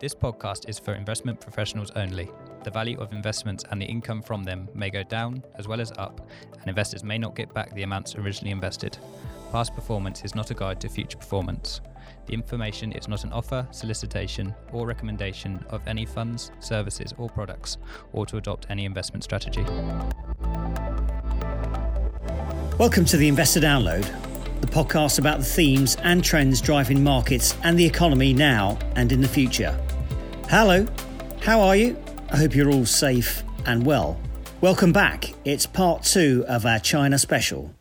This podcast is for investment professionals only. The value of investments and the income from them may go down as well as up, and investors may not get back the amounts originally invested. Past performance is not a guide to future performance. The information is not an offer, solicitation, or recommendation of any funds, services, or products, or to adopt any investment strategy. Welcome to the Investor Download, the podcast about the themes and trends driving markets and the economy now and in the future. Hello, how are you? I hope you're all safe and well. Welcome back. It's part 2 of our China special.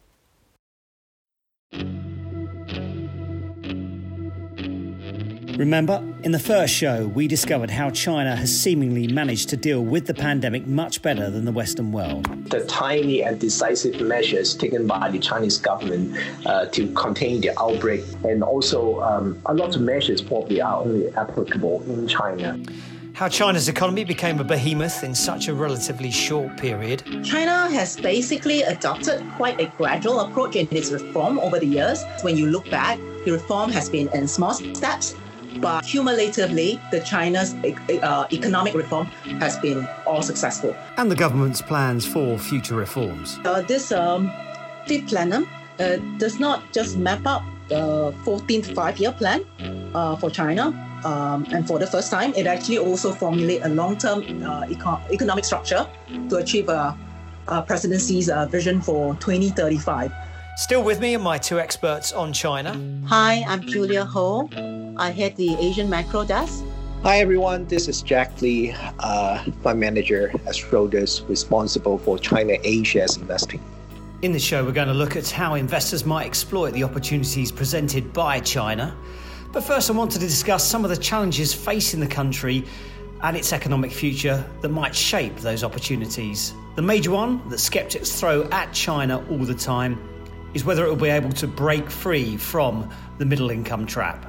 Remember, in the first show, we discovered how China has seemingly managed to deal with the pandemic much better than the Western world. The tiny and decisive measures taken by the Chinese government to contain the outbreak, and also a lot of measures probably are only applicable in China. How China's economy became a behemoth in such a relatively short period. China has basically adopted quite a gradual approach in its reform over the years. When you look back, the reform has been in small steps, but cumulatively, China's economic reform has been all successful. And the government's plans for future reforms. This fifth plenum does not just map out the 14th five-year plan for China. And for the first time, it actually also formulates a long-term economic structure to achieve a presidency's vision for 2035. Still with me are my two experts on China. Hi, I'm Julia Ho. I head the Asian Macro Desk. Hi everyone, this is Jack Lee, fund manager at Schroders, responsible for China A-shares investing. In the show, we're going to look at how investors might exploit the opportunities presented by China. But first, I wanted to discuss some of the challenges facing the country and its economic future that might shape those opportunities. The major one that skeptics throw at China all the time is whether it will be able to break free from the middle income trap.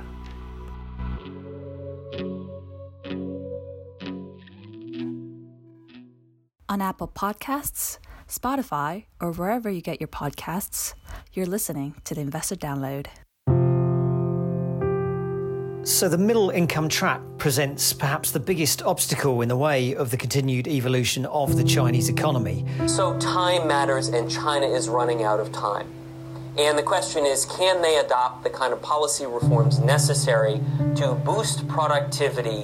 On Apple Podcasts, Spotify, or wherever you get your podcasts, you're listening to the Investor Download. So the middle income trap presents perhaps the biggest obstacle in the way of the continued evolution of the Chinese economy. So time matters and China is running out of time. And the question is, can they adopt the kind of policy reforms necessary to boost productivity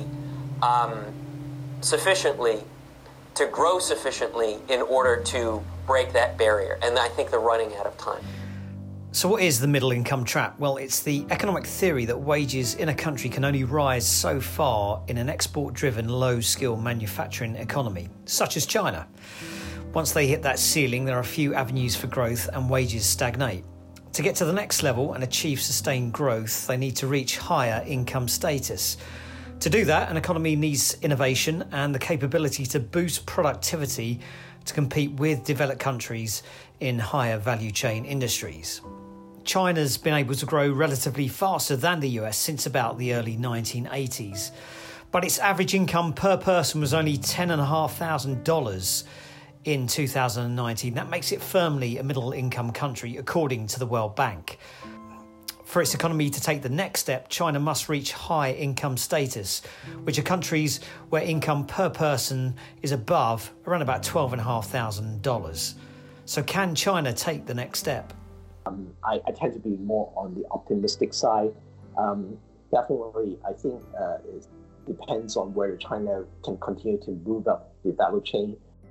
sufficiently, to grow sufficiently in order to break that barrier? And I think they're running out of time. So what is the middle income trap? Well, it's the economic theory that wages in a country can only rise so far in an export-driven, low-skill manufacturing economy, such as China. Once they hit that ceiling, there are few avenues for growth and wages stagnate. To get to the next level and achieve sustained growth, they need to reach higher income status. To do that, an economy needs innovation and the capability to boost productivity to compete with developed countries in higher value chain industries. China's been able to grow relatively faster than the US since about the early 1980s, but its average income per person was only $10,500 in 2019. That makes it firmly a middle income country, according to the World Bank. For its economy to take the next step, China must reach high income status, which are countries where income per person is above around about $12,500. So can China take the next step? I tend to be more on the optimistic side. Definitely, I think it depends on whether China can continue to move up the value chain,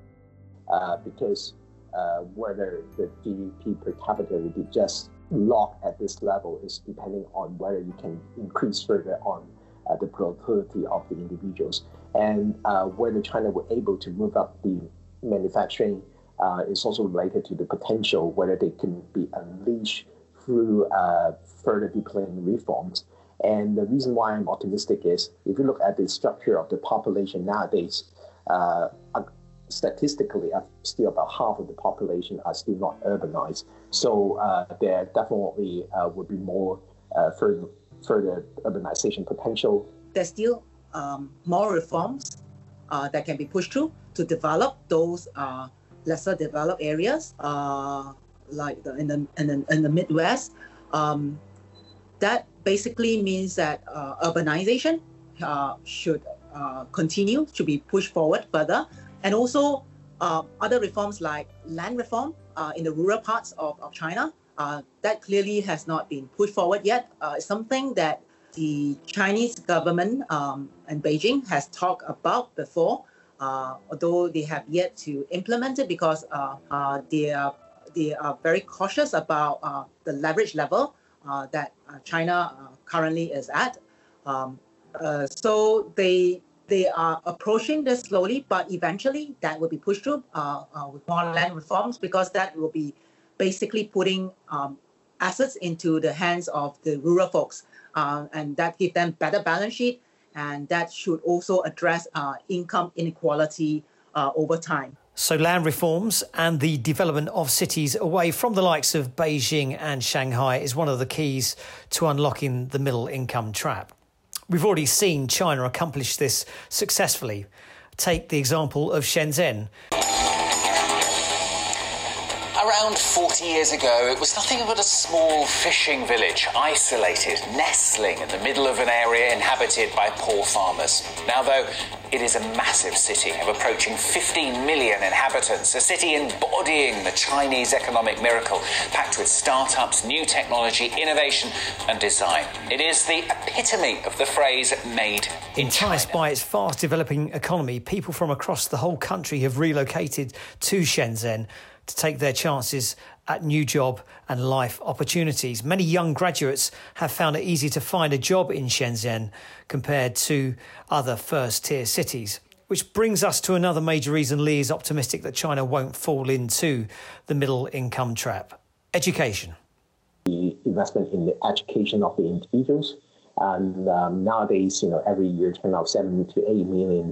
because whether the GDP per capita will be just locked at this level is depending on whether you can increase further on the productivity of the individuals. And whether China were able to move up the manufacturing is also related to the potential whether they can be unleashed through further deploying reforms. And the reason why I'm optimistic is if you look at the structure of the population nowadays, statistically, still about half of the population are still not urbanized. So there definitely would be more further urbanization potential. There's still more reforms that can be pushed through to develop those lesser developed areas, like in the Midwest. That basically means that urbanization should continue, should be pushed forward further. And also other reforms like land reform in the rural parts of China, that clearly has not been pushed forward yet. It's something that the Chinese government and Beijing has talked about before, although they have yet to implement it because they are very cautious about the leverage level that China currently is at. So they are approaching this slowly, but eventually that will be pushed through with more land reforms, because that will be basically putting assets into the hands of the rural folks, and that give them better balance sheet, and that should also address income inequality over time. So land reforms and the development of cities away from the likes of Beijing and Shanghai is one of the keys to unlocking the middle income trap. We've already seen China accomplish this successfully. Take the example of Shenzhen. Around 40 years ago, it was nothing but a small fishing village, isolated, nestling in the middle of an area inhabited by poor farmers. Now, though, it is a massive city of approaching 15 million inhabitants, a city embodying the Chinese economic miracle, packed with startups, new technology, innovation and design. It is the epitome of the phrase made in China. Enticed by its fast developing economy, people from across the whole country have relocated to Shenzhen to take their chances at new job and life opportunities. Many young graduates have found it easy to find a job in Shenzhen compared to other first-tier cities, which brings us to another major reason Lee is optimistic that China won't fall into the middle-income trap: education. The investment in the education of the individuals, and nowadays, every year turn out 7 to 8 million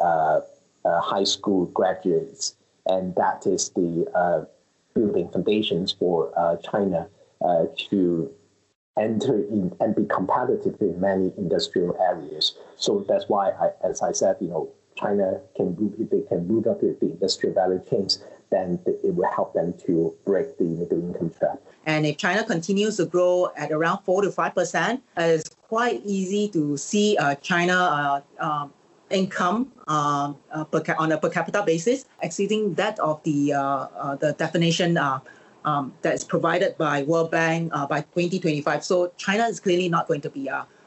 high school graduates. And that is the building foundations for China to enter in and be competitive in many industrial areas. So that's why, as I said, China if they can move up the industrial value chains, then it will help them to break the middle income trap. And if China continues to grow at around 4 to 5%, it's quite easy to see China income on a per capita basis exceeding that of the definition that's provided by World Bank by 2025. So China is clearly not going to be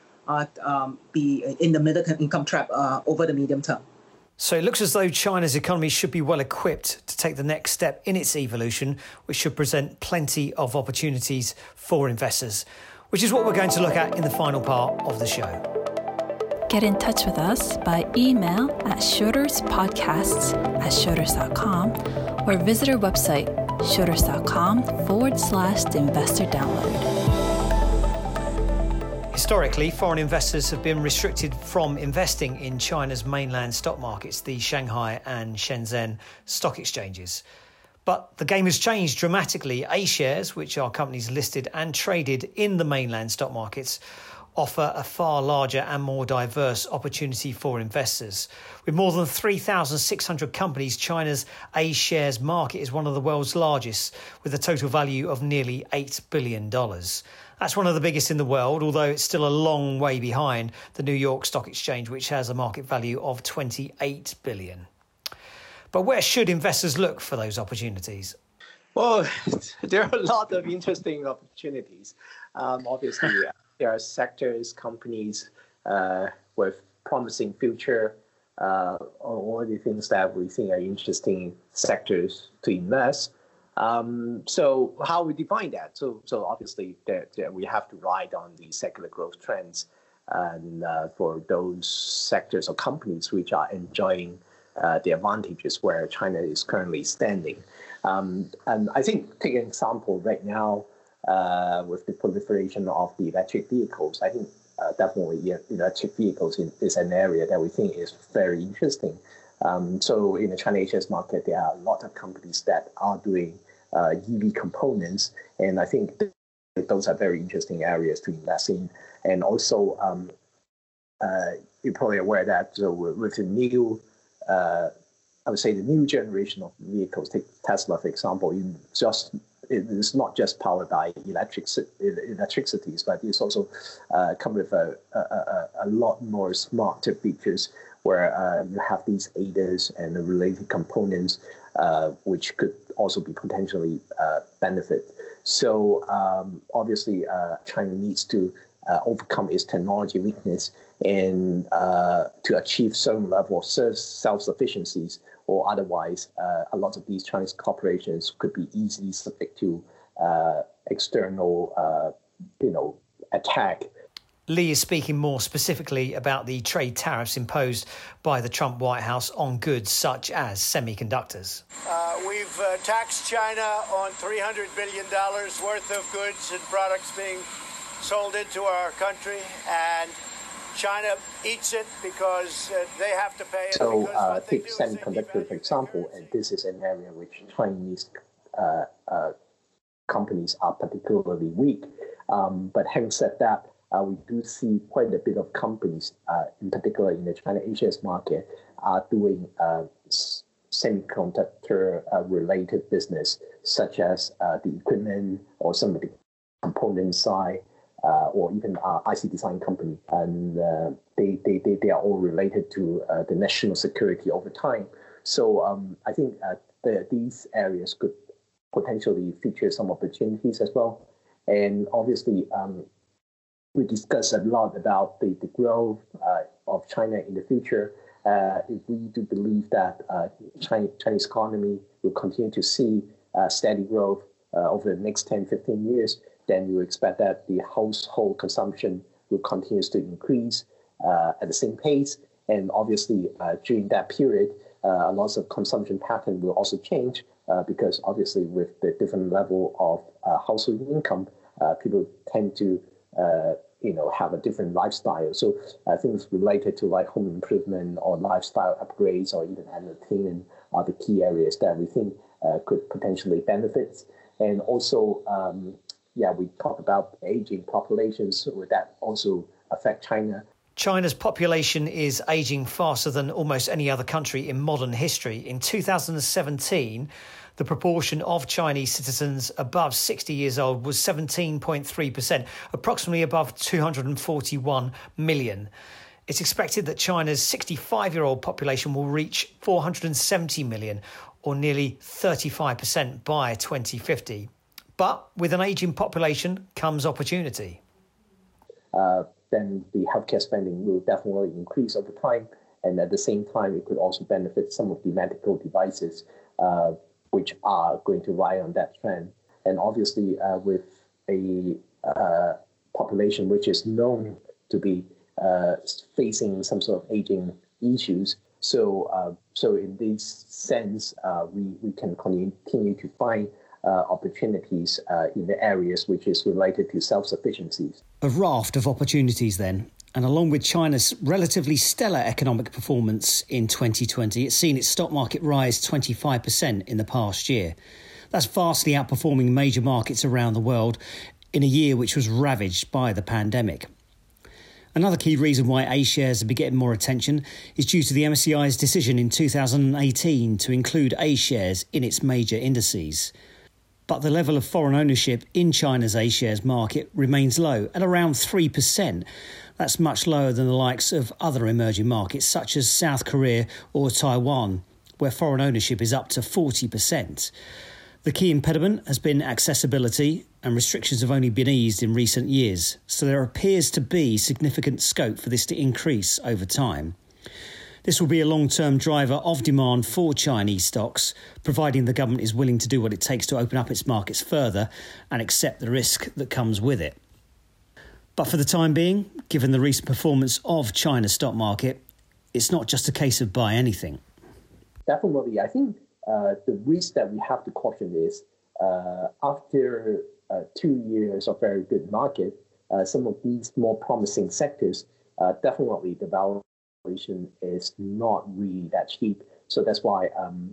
in the middle income trap over the medium term. So it looks as though China's economy should be well equipped to take the next step in its evolution, which should present plenty of opportunities for investors, which is what we're going to look at in the final part of the show. Get in touch with us by email at schroderspodcasts@schroders.com or visit our website, schroders.com/the investor download. Historically, foreign investors have been restricted from investing in China's mainland stock markets, the Shanghai and Shenzhen stock exchanges. But the game has changed dramatically. A-shares, which are companies listed and traded in the mainland stock markets, offer a far larger and more diverse opportunity for investors. With more than 3,600 companies, China's A-shares market is one of the world's largest, with a total value of nearly $8 billion. That's one of the biggest in the world, although it's still a long way behind the New York Stock Exchange, which has a market value of $28 billion. But where should investors look for those opportunities? Well, there are a lot of interesting opportunities. Obviously, there are sectors, companies with promising future, all the things that we think are interesting sectors to invest. So how we define that? So obviously we have to ride on the secular growth trends, and for those sectors or companies which are enjoying the advantages where China is currently standing. And I think, take an example right now, with the proliferation of the electric vehicles, I think definitely electric vehicles is an area that we think is very interesting. So in the China A-shares market, there are a lot of companies that are doing EV components, and I think those are very interesting areas to invest in. And also, you're probably aware that with the new, I would say the new generation of vehicles, take Tesla for example, in just it is not just powered by electricities, but it's also come with a lot more smarter features where you have these ADAS and the related components, which could also be potentially benefit. So obviously, China needs to overcome its technology weakness and to achieve some level of self-sufficiencies, or otherwise, a lot of these Chinese corporations could be easily subject to external, attack. Lee is speaking more specifically about the trade tariffs imposed by the Trump White House on goods such as semiconductors. We've taxed China on $300 billion worth of goods and products being sold into our country, and China eats it because they have to pay it. So take semiconductor, for example, and this is an area which Chinese companies are particularly weak. But having said that, we do see quite a bit of companies, in particular in the China-Asia market, are doing semiconductor-related business, such as the equipment or some of the component side, or even IC design company, and they are all related to the national security over time. So I think these areas could potentially feature some opportunities as well. And obviously, we discussed a lot about the growth of China in the future. If we do believe that Chinese economy will continue to see steady growth over the next 10, 15 years, then you expect that the household consumption will continue to increase at the same pace. And obviously, during that period, a lot of consumption pattern will also change because obviously with the different level of household income, people tend to have a different lifestyle. So things related to like home improvement or lifestyle upgrades or even entertainment are the key areas that we think could potentially benefit. And also, we talk about aging populations, so would that also affect China? China's population is aging faster than almost any other country in modern history. In 2017, the proportion of Chinese citizens above 60 years old was 17.3%, approximately above 241 million. It's expected that China's 65-year-old population will reach 470 million, or nearly 35% by 2050. But with an ageing population comes opportunity. Then the healthcare spending will definitely increase over time. And at the same time, it could also benefit some of the medical devices, which are going to ride on that trend. And obviously, with a population which is known to be facing some sort of aging issues, so in this sense, we can continue to find opportunities in the areas which is related to self-sufficiencies. A raft of opportunities then. And along with China's relatively stellar economic performance in 2020, it's seen its stock market rise 25% in the past year. That's vastly outperforming major markets around the world in a year which was ravaged by the pandemic. Another key reason why A shares have been getting more attention is due to the MSCI's decision in 2018 to include A shares in its major indices. But the level of foreign ownership in China's A shares market remains low at around 3%. That's much lower than the likes of other emerging markets such as South Korea or Taiwan, where foreign ownership is up to 40%. The key impediment has been accessibility, and restrictions have only been eased in recent years, so there appears to be significant scope for this to increase over time. This will be a long-term driver of demand for Chinese stocks, providing the government is willing to do what it takes to open up its markets further and accept the risk that comes with it. But for the time being, given the recent performance of China's stock market, it's not just a case of buy anything. Definitely. I think the risk that we have to caution is after 2 years of very good market, some of these more promising sectors, definitely the valuation is not really that cheap. So that's why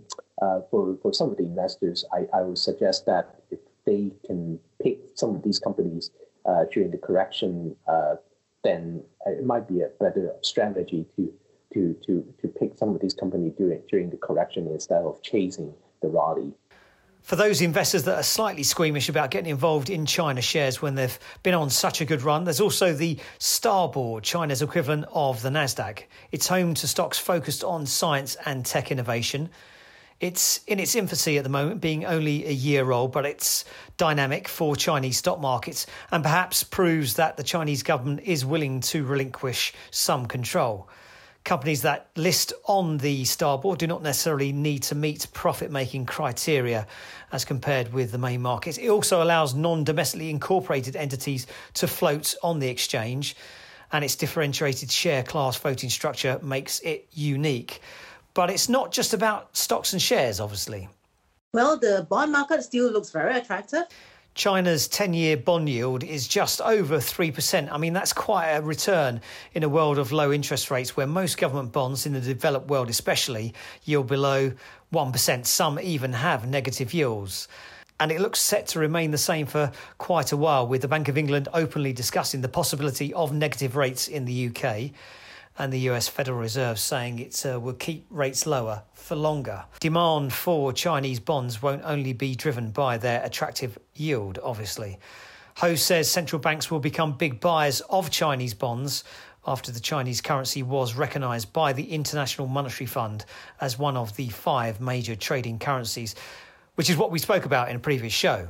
for some of the investors, I would suggest that if they can pick some of these companies during the correction, then it might be a better strategy to pick some of these companies during the correction instead of chasing the rally. For those investors that are slightly squeamish about getting involved in China shares when they've been on such a good run, there's also the Starboard, China's equivalent of the Nasdaq. It's home to stocks focused on science and tech innovation. It's in its infancy at the moment, being only a year old, but it's dynamic for Chinese stock markets and perhaps proves that the Chinese government is willing to relinquish some control. Companies that list on the Starboard do not necessarily need to meet profit-making criteria as compared with the main markets. It also allows non-domestically incorporated entities to float on the exchange, and its differentiated share class voting structure makes it unique. But it's not just about stocks and shares, obviously. Well, the bond market still looks very attractive. China's 10-year bond yield is just over 3%. I mean, that's quite a return in a world of low interest rates where most government bonds, in the developed world especially, yield below 1%. Some even have negative yields. And it looks set to remain the same for quite a while, with the Bank of England openly discussing the possibility of negative rates in the UK. And the US Federal Reserve saying it will keep rates lower for longer. Demand for Chinese bonds won't only be driven by their attractive yield, obviously. Ho says central banks will become big buyers of Chinese bonds after the Chinese currency was recognised by the International Monetary Fund as one of the 5 major trading currencies, which is what we spoke about in a previous show.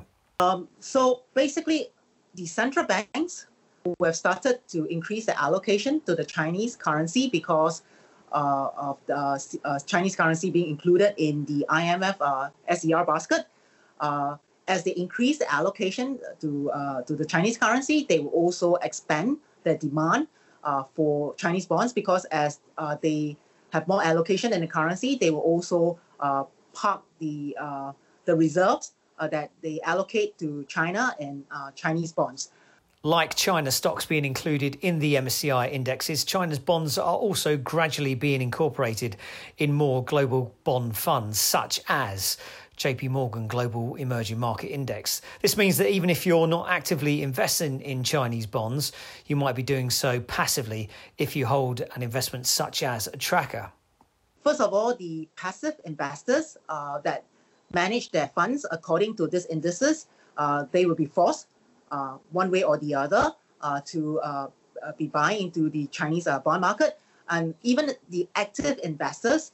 So basically, the central banks who have started to increase the allocation to the Chinese currency because of the Chinese currency being included in the IMF SDR basket. As they increase the allocation to the Chinese currency, they will also expand the demand for Chinese bonds because as they have more allocation in the currency, they will also park the reserves that they allocate to China and Chinese bonds. Like China stocks being included in the MSCI indexes, China's bonds are also gradually being incorporated in more global bond funds, such as JP Morgan Global Emerging Market Index. This means that even if you're not actively investing in Chinese bonds, you might be doing so passively if you hold an investment such as a tracker. First of all, the passive investors that manage their funds according to these indices, they will be forced one way or the other to be buying into the Chinese bond market. And even the active investors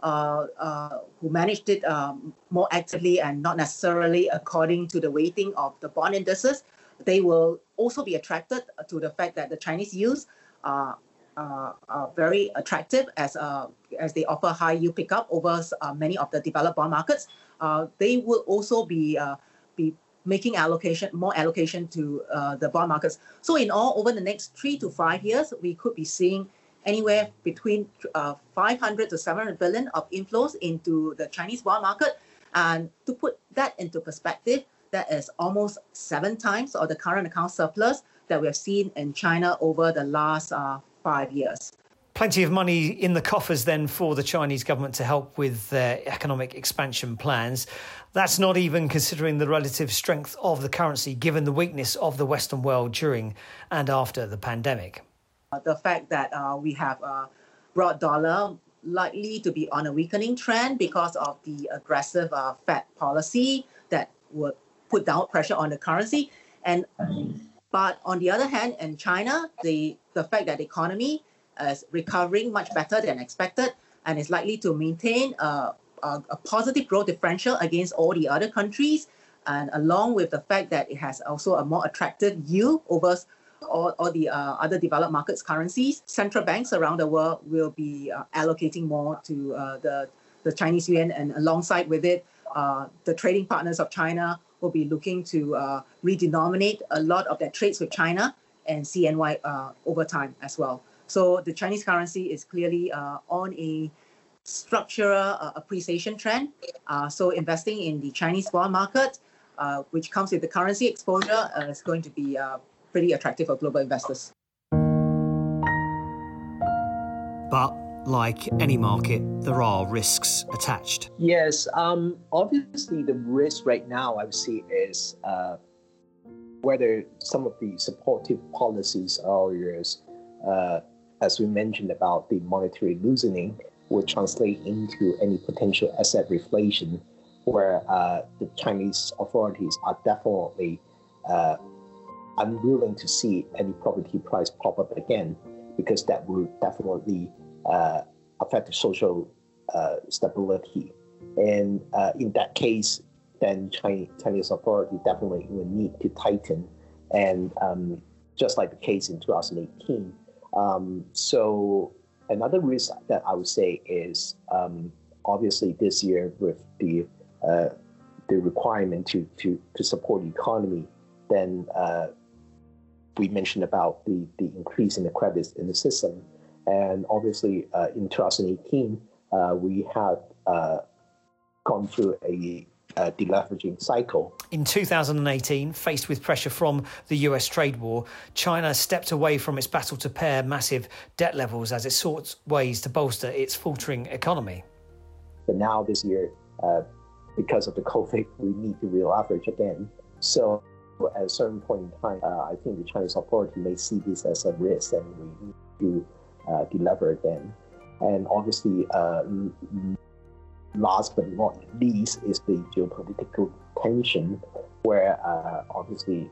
who managed it more actively and not necessarily according to the weighting of the bond indices, they will also be attracted to the fact that the Chinese yields are very attractive as they offer high yield pickup over many of the developed bond markets. They will also be making more allocation to the bond markets. So in all, over the next 3 to 5 years, we could be seeing anywhere between 500 to 700 billion of inflows into the Chinese bond market. And to put that into perspective, that is almost 7 times of the current account surplus that we have seen in China over the last 5 years. Plenty of money in the coffers then for the Chinese government to help with their economic expansion plans. That's not even considering the relative strength of the currency given the weakness of the Western world during and after the pandemic. The fact that we have a broad dollar likely to be on a weakening trend because of the aggressive Fed policy that would put down pressure on the currency. But on the other hand, in China, the fact that the economy is recovering much better than expected and is likely to maintain a positive growth differential against all the other countries, and along with the fact that it has also a more attractive yield over all the other developed markets currencies, central banks around the world will be allocating more to the Chinese yuan, and alongside with it, the trading partners of China will be looking to redenominate a lot of their trades with China and CNY over time as well. So the Chinese currency is clearly on a structural appreciation trend. So investing in the Chinese bond market, which comes with the currency exposure, is going to be pretty attractive for global investors. But like any market, there are risks attached. Yes, obviously the risk right now I would see is whether some of the supportive policies areas, as we mentioned about the monetary loosening, will translate into any potential asset reflation where the Chinese authorities are definitely unwilling to see any property price pop up again, because that will definitely affect the social stability. And in that case, then Chinese authority definitely will need to tighten, and just like the case in 2018. So another risk that I would say is obviously this year with the requirement to support the economy, then we mentioned about the increase in the credits in the system. And obviously in 2018, we have gone through a deleveraging cycle. In 2018, faced with pressure from the US trade war, China stepped away from its battle to pare massive debt levels as it sought ways to bolster its faltering economy. But now this year, because of the COVID, we need to re-leverage again. So at a certain point in time, I think the Chinese authority may see this as a risk, and we need to delever again. And obviously, last but not least is the geopolitical tension, where obviously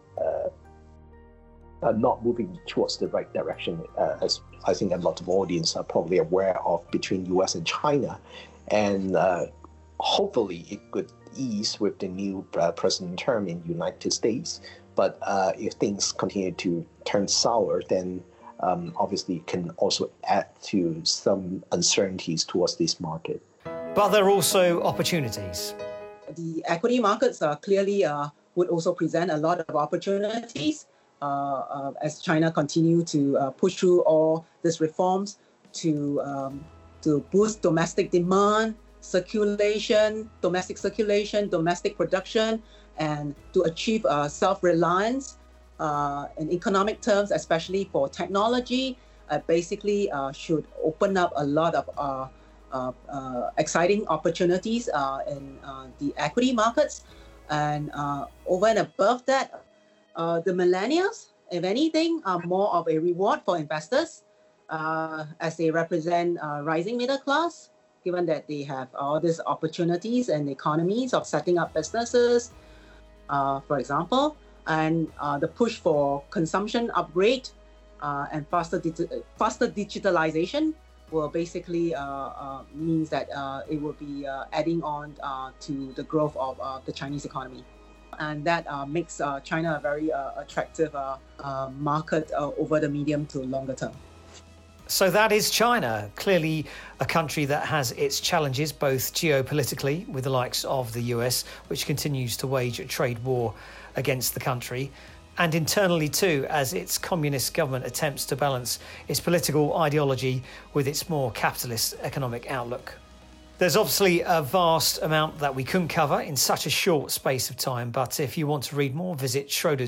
not moving towards the right direction, as I think a lot of audience are probably aware of, between US and China. And hopefully it could ease with the new president term in the United States. But if things continue to turn sour, then obviously it can also add to some uncertainties towards this market. But there are also opportunities. The equity markets clearly would also present a lot of opportunities as China continue to push through all these reforms to boost domestic demand, domestic circulation, domestic production, and to achieve self-reliance in economic terms, especially for technology, basically should open up a lot of exciting opportunities in the equity markets. And over and above that, the millennials, if anything, are more of a reward for investors as they represent rising middle class, given that they have all these opportunities and economies of setting up businesses, for example, and the push for consumption upgrade and faster digitalization will basically means that it will be adding on to the growth of the Chinese economy. And that makes China a very attractive market over the medium to longer term. So that is China, clearly a country that has its challenges, both geopolitically with the likes of the US, which continues to wage a trade war against the country, and internally too, as its communist government attempts to balance its political ideology with its more capitalist economic outlook. There's obviously a vast amount that we couldn't cover in such a short space of time, but if you want to read more, visit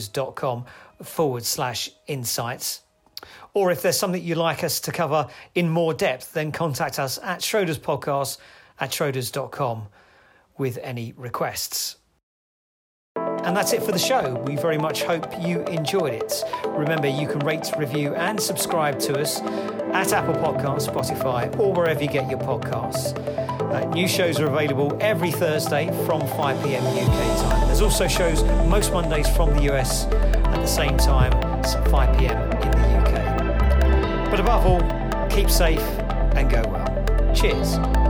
schroders.com/insights. Or if there's something you'd like us to cover in more depth, then contact us at schroderspodcast@schroders.com with any requests. And that's it for the show. We very much hope you enjoyed it. Remember, you can rate, review and subscribe to us at Apple Podcasts, Spotify, or wherever you get your podcasts. New shows are available every Thursday from 5 p.m. UK time. There's also shows most Mondays from the US at the same time, so 5 p.m. in the UK. But above all, keep safe and go well. Cheers.